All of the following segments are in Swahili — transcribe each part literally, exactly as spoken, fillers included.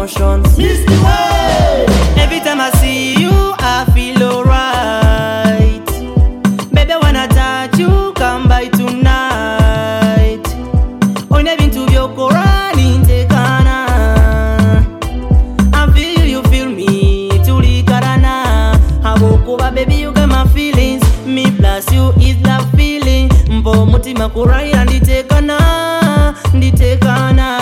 emotions. Misty way. Every time I see you, I feel alright. Baby, when I touch you, come by tonight. On even to your Quran in Tekana. I feel you feel me, Tuli Karana. Habokuba, baby, you got my feelings. Me plus you is love feeling. Mbo mutima kurai and Tekana, Tekana.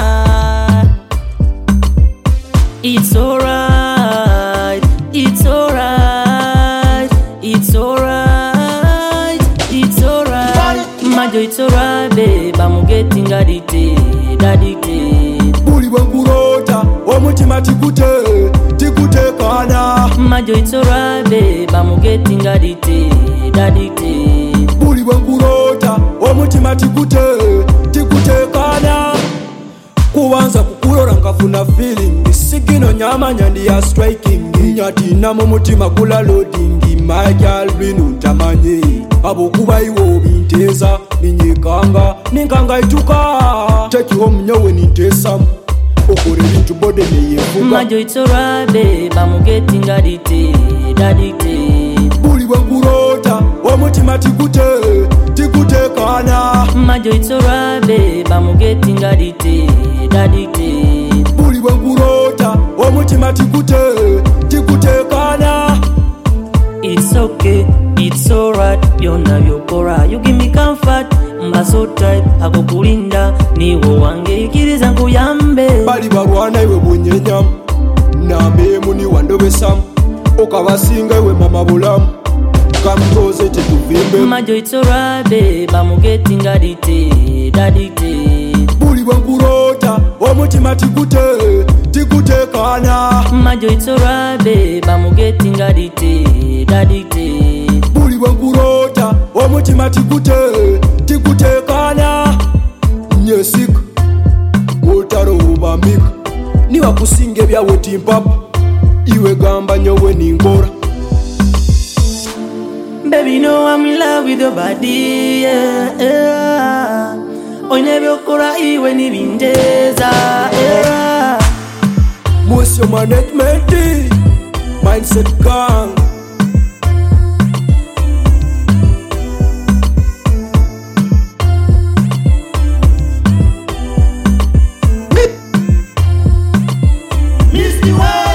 It's alright, it's alright, it's alright, it's alright. Majo, it's alright, babe. I'm getting addicted, addicted. Buli wankurota, omutima tikute, tikute kana. Majo, it's alright, babe. I'm getting addicted, addicted. Buli wankurota, omutima tikute, tikute kana. Kuwanza kukulora nkafuna feeling. Sigino nyama nyandi ya striking. Nyatina mu mutima kula loading. My girl binu tamanye. Abokuba iwo binteza. Ninyekanga, ninkanga ituka. Take you home nyowe nintesa. Okore bintu bode neyefuga. Majo, it's alright, babe. I'm getting addicted, addicted. Buli wankurota, omutima tikute, tikute kana. Majo, it's alright, babe. I'm getting addicted, addicted. Buli wankurota, omutima tikute, tikute kana. It's okay, it's alright. Byonna byokora, you give me comfort. Mba so tight, akokulinda niwo wange ikiriza nkuyambe. Bali barwana iwe bunyenya, namemu ni wandobesamu. Okabasinga iwe mama bulamu, kamtoze tetuvimbe. Majo, it's alright, babe. I'm getting addicted, addicted. Buli wankurota, omutima tikute, tikute kana. Majo, it's alright, babe. I'm getting addicted, addicted. Buli wankurota, omutima tikute, tikute kana. Nyesik, wotaro ubambik. Niwa kusinge bya wetimpap. Iwe gamba nyowe ningora. Baby, you know I'm in love with your body, yeah, yeah. Oine byokora iwe nibindeza, yeah. Musyo management, mindset gang. Misty way.